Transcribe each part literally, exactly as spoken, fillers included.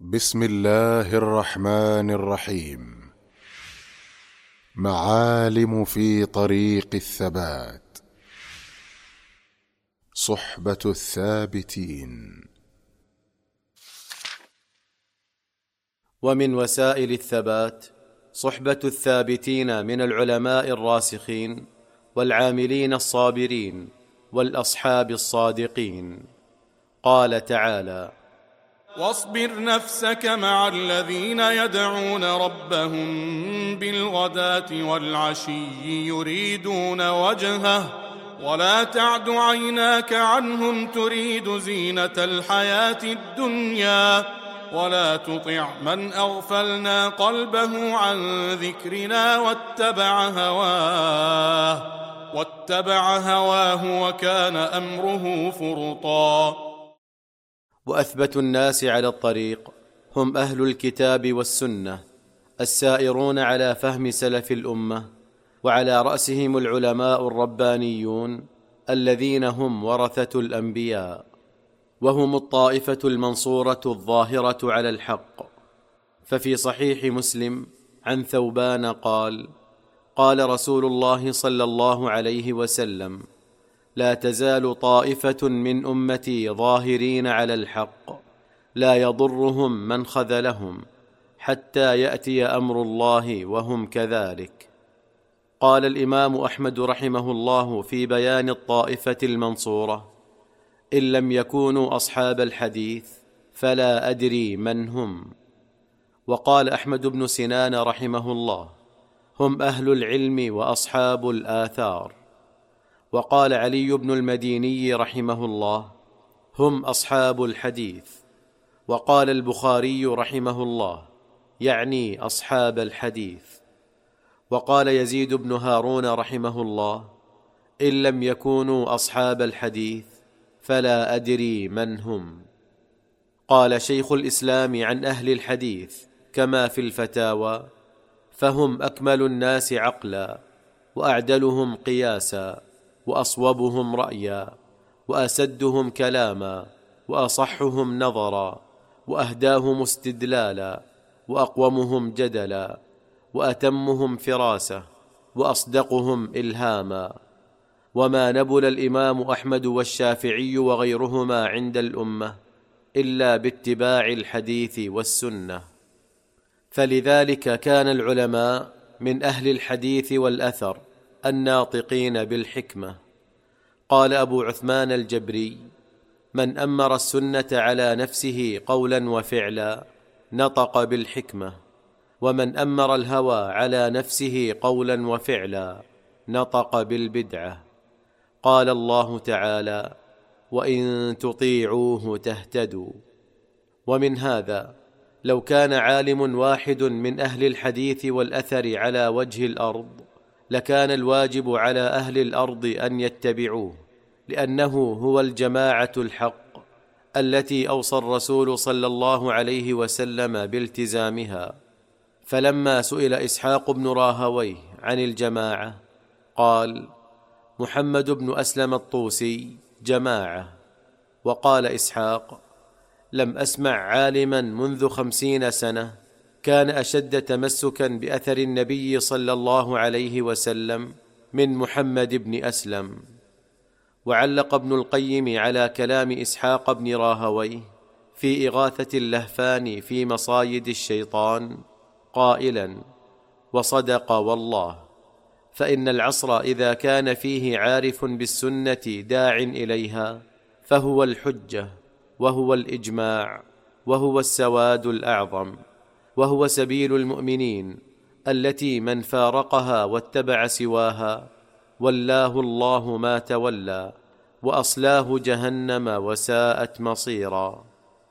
بسم الله الرحمن الرحيم. معالم في طريق الثبات. صحبة الثابتين. ومن وسائل الثبات صحبة الثابتين من العلماء الراسخين والعاملين الصابرين والأصحاب الصادقين. قال تعالى: واصبر نفسك مع الذين يدعون ربهم بالغداة والعشي يريدون وجهه ولا تعد عيناك عنهم تريد زينة الحياة الدنيا ولا تطع من أغفلنا قلبه عن ذكرنا واتبع هواه واتبع هواه وكان أمره فرطا. وأثبت الناس على الطريق هم أهل الكتاب والسنة السائرون على فهم سلف الأمة، وعلى رأسهم العلماء الربانيون الذين هم ورثة الأنبياء، وهم الطائفة المنصورة الظاهرة على الحق. ففي صحيح مسلم عن ثوبان قال: قال رسول الله صلى الله عليه وسلم: لا تزال طائفة من أمتي ظاهرين على الحق لا يضرهم من خذلهم حتى يأتي أمر الله وهم كذلك. قال الإمام أحمد رحمه الله في بيان الطائفة المنصورة: إن لم يكونوا أصحاب الحديث فلا أدري من هم. وقال أحمد بن سنان رحمه الله: هم أهل العلم وأصحاب الآثار. وقال علي بن المديني رحمه الله: هم أصحاب الحديث. وقال البخاري رحمه الله: يعني أصحاب الحديث. وقال يزيد بن هارون رحمه الله: إن لم يكونوا أصحاب الحديث فلا أدري من هم. قال شيخ الإسلام عن أهل الحديث كما في الفتاوى: فهم أكمل الناس عقلا وأعدلهم قياسا وأصوبهم رأيا وأسدهم كلاما وأصحهم نظرا وأهداهم استدلالا وأقومهم جدلا وأتمهم فراسة وأصدقهم إلهاما. وما نبل الإمام أحمد والشافعي وغيرهما عند الأمة إلا باتباع الحديث والسنة. فلذلك كان العلماء من أهل الحديث والأثر الناطقين بالحكمة. قال أبو عثمان الجبري: من أمر السنة على نفسه قولا وفعلا نطق بالحكمة، ومن أمر الهوى على نفسه قولا وفعلا نطق بالبدعة. قال الله تعالى: وإن تطيعوه تهتدوا. ومن هذا لو كان عالم واحد من أهل الحديث والأثر على وجه الأرض لكان الواجب على أهل الأرض أن يتبعوه، لأنه هو الجماعة الحق التي أوصى الرسول صلى الله عليه وسلم بالتزامها. فلما سئل إسحاق بن راهويه عن الجماعة قال: محمد بن أسلم الطوسي جماعة. وقال إسحاق: لم أسمع عالما منذ خمسين سنة كان أشد تمسكا بأثر النبي صلى الله عليه وسلم من محمد بن أسلم. وعلق ابن القيم على كلام إسحاق بن راهويه في إغاثة اللهفان في مصايد الشيطان قائلا: وصدق والله، فإن العصر إذا كان فيه عارف بالسنة داع إليها فهو الحجة وهو الإجماع وهو السواد الأعظم وهو سبيل المؤمنين التي من فارقها واتبع سواها ولاه الله ما تولى وأصلاه جهنم وساءت مصيرا.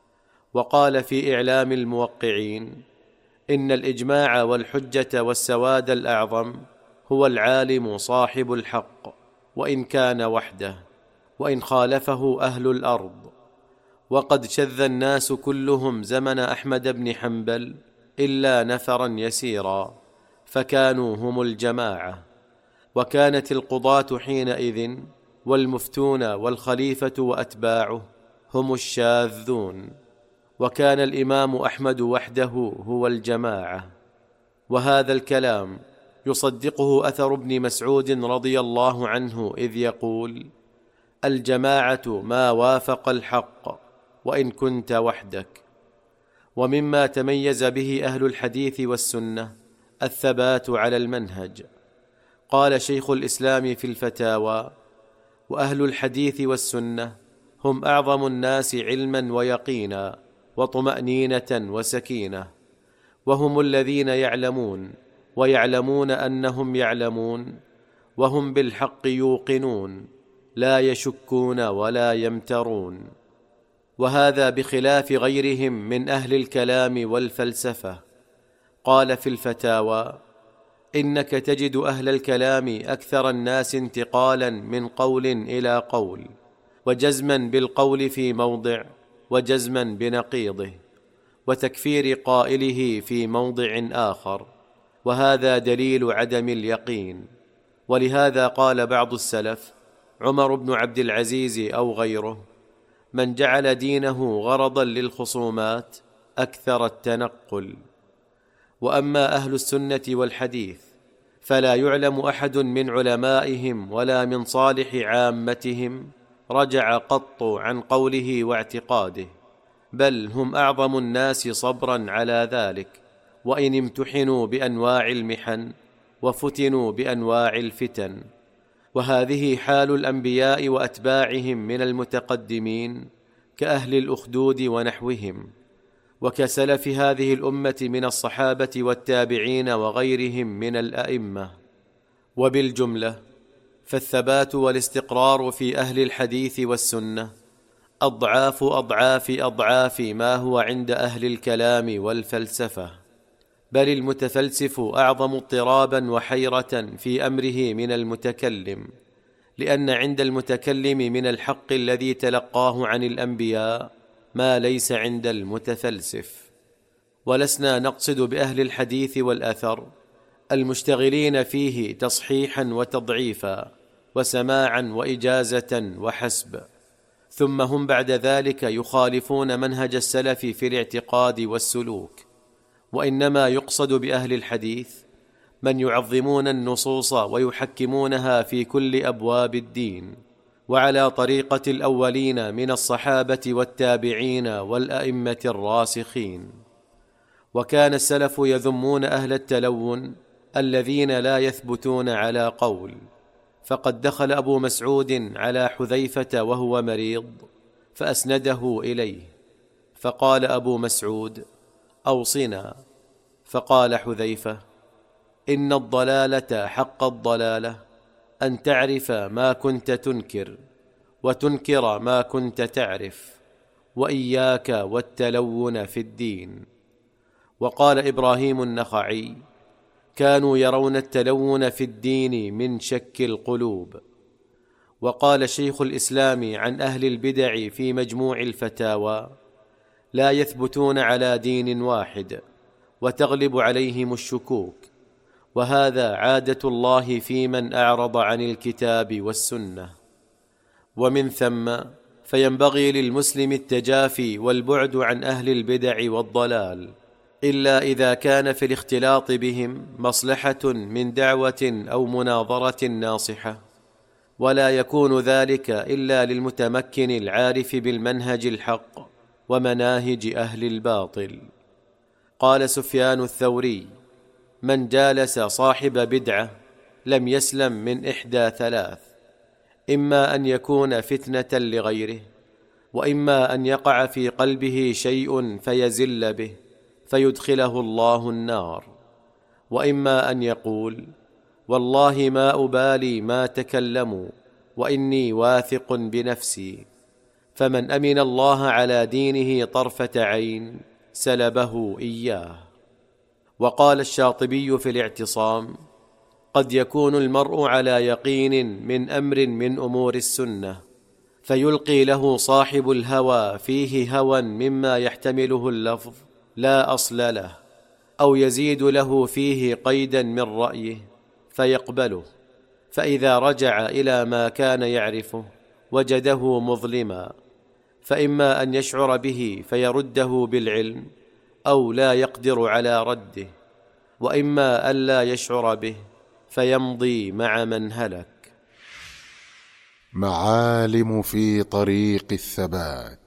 وقال في إعلام الموقعين: إن الإجماع والحجة والسواد الأعظم هو العالم صاحب الحق وإن كان وحده وإن خالفه أهل الأرض. وقد شذ الناس كلهم زمن أحمد بن حنبل إلا نفرا يسيرا فكانوا هم الجماعة. وكانت القضاة حينئذ والمفتون والخليفة وأتباعه هم الشاذون. وكان الإمام أحمد وحده هو الجماعة. وهذا الكلام يصدقه أثر ابن مسعود رضي الله عنه إذ يقول: الجماعة ما وافق الحق وإن كنت وحدك. ومما تميز به أهل الحديث والسنة الثبات على المنهج. قال شيخ الإسلام في الفتاوى: وأهل الحديث والسنة هم أعظم الناس علما ويقينا وطمأنينة وسكينة، وهم الذين يعلمون ويعلمون أنهم يعلمون، وهم بالحق يوقنون لا يشكون ولا يمترون. وهذا بخلاف غيرهم من أهل الكلام والفلسفة. قال في الفتاوى: إنك تجد أهل الكلام أكثر الناس انتقالا من قول إلى قول، وجزما بالقول في موضع وجزما بنقيضه، وتكفير قائله في موضع آخر، وهذا دليل عدم اليقين. ولهذا قال بعض السلف، عمر بن عبد العزيز أو غيره: من جعل دينه غرضا للخصومات أكثر التنقل. وأما أهل السنة والحديث فلا يعلم أحد من علمائهم ولا من صالح عامتهم رجع قط عن قوله واعتقاده، بل هم أعظم الناس صبرا على ذلك، وإن امتحنوا بأنواع المحن وفتنوا بأنواع الفتن. وهذه حال الأنبياء وأتباعهم من المتقدمين كأهل الأخدود ونحوهم، وكسلف هذه الأمة من الصحابة والتابعين وغيرهم من الأئمة. وبالجملة فالثبات والاستقرار في أهل الحديث والسنة أضعاف أضعاف أضعاف ما هو عند أهل الكلام والفلسفة، بل المتفلسف أعظم اضطرابا وحيرة في أمره من المتكلم، لأن عند المتكلم من الحق الذي تلقاه عن الأنبياء ما ليس عند المتفلسف. ولسنا نقصد بأهل الحديث والأثر المشتغلين فيه تصحيحا وتضعيفا وسماعا وإجازة وحسب، ثم هم بعد ذلك يخالفون منهج السلف في الاعتقاد والسلوك. وإنما يقصد بأهل الحديث من يعظمون النصوص ويحكمونها في كل أبواب الدين، وعلى طريقة الأولين من الصحابة والتابعين والأئمة الراسخين. وكان السلف يذمون أهل التلون الذين لا يثبتون على قول، فقد دخل أبو مسعود على حذيفة وهو مريض فأسنده إليه، فقال أبو مسعود: أوصنا. فقال حذيفة: إن الضلالة حق الضلالة أن تعرف ما كنت تنكر وتنكر ما كنت تعرف، وإياك والتلون في الدين. وقال إبراهيم النخعي: كانوا يرون التلون في الدين من شك القلوب. وقال شيخ الإسلام عن أهل البدع في مجموع الفتاوى: لا يثبتون على دين واحد وتغلب عليهم الشكوك، وهذا عادة الله في من أعرض عن الكتاب والسنة. ومن ثم فينبغي للمسلم التجافي والبعد عن أهل البدع والضلال، إلا إذا كان في الاختلاط بهم مصلحة من دعوة أو مناظرة ناصحة، ولا يكون ذلك إلا للمتمكن العارف بالمنهج الحق ومناهج أهل الباطل. قال سفيان الثوري: من جالس صاحب بدعة لم يسلم من إحدى ثلاث: إما أن يكون فتنة لغيره، وإما أن يقع في قلبه شيء فيزل به فيدخله الله النار، وإما أن يقول: والله ما أبالي ما تكلموا وإني واثق بنفسي. فمن أمن الله على دينه طرفة عين سلبه إياه. وقال الشاطبي في الاعتصام: قد يكون المرء على يقين من أمر من أمور السنة، فيلقي له صاحب الهوى فيه هوى مما يحتمله اللفظ لا أصل له، أو يزيد له فيه قيدا من رأيه فيقبله، فإذا رجع إلى ما كان يعرفه وجده مظلما، فإما أن يشعر به فيرده بالعلم أو لا يقدر على رده، وإما ألا يشعر به فيمضي مع من هلك. معالم في طريق الثبات.